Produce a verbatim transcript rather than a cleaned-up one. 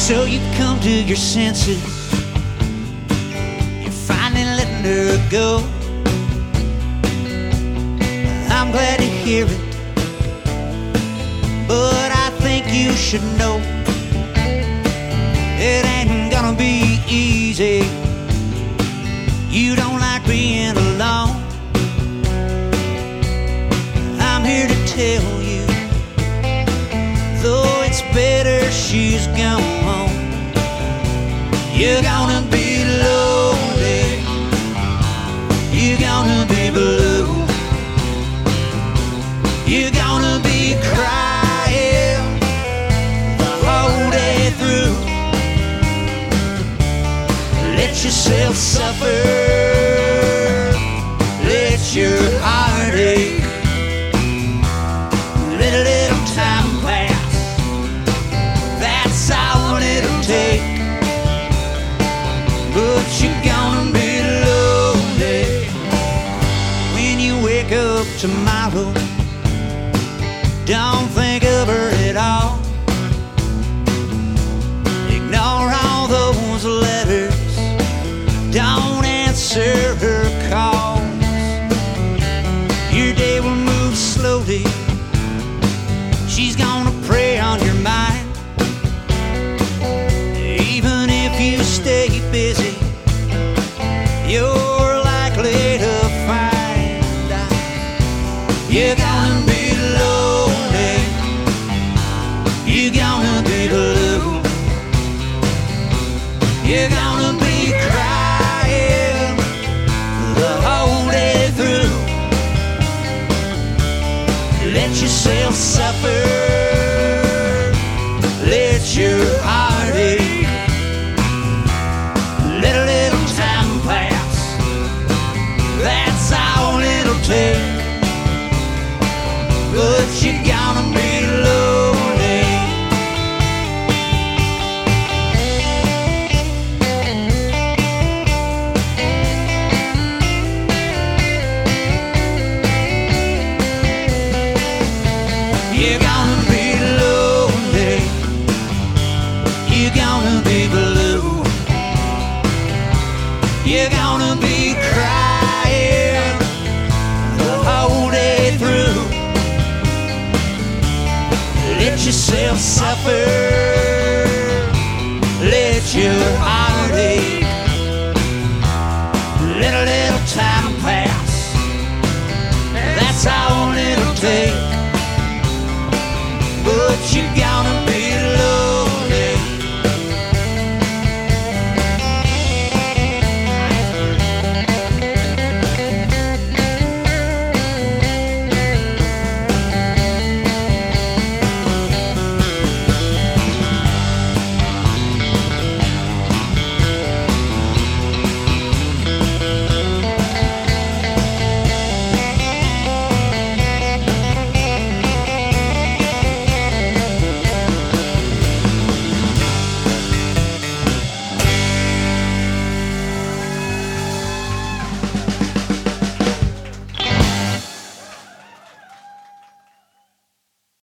So you come to your senses, you're finally letting her go. I'm glad to hear it, but I think you should know it ain't gonna be easy. You don't like being alone. I'm here to tell you, though it's better she's gone, you're gonna be lonely, you're gonna be blue, you're gonna be crying the whole day through. Let yourself suffer, let your heart ache, let a little time pass, that's all it'll take. But you're gonna be lonely when you wake up tomorrow. Don't think of her at all. Ignore all those letters, don't answer her calls. Your day will move slowly, she's gonna prey on your mind. Even if you stay busy, you're likely to find out you're gonna be lonely, you're gonna be blue, you're gonna be crying the whole day through. Let yourself suffer, let your heart ache, let a little time pass, that's all it'll take. But you're gonna be lonely. You're gonna be lonely, you're gonna be blue, you're gonna be crying the whole day through. Let yourself suffer, let your heart ache, let a little time pass, that's all it'll take. But you got